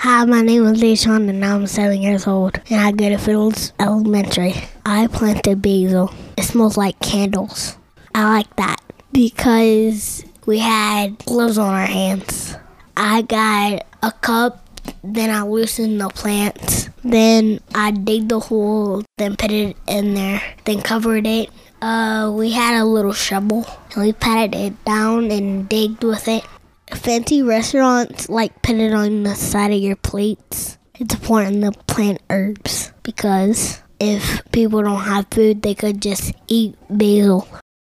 Hi, my name is Deshaun and I'm 7 years old and I go to Fields Elementary. I planted basil. It smells like candles. I like that because we had gloves on our hands. I got a cup, then I loosened the plants. Then I digged the hole, then put it in there, then covered it. We had a little shovel and we patted it down and digged with it. Fancy restaurants put it on the side of your plates. It's important to plant herbs because if people don't have food, they could just eat basil.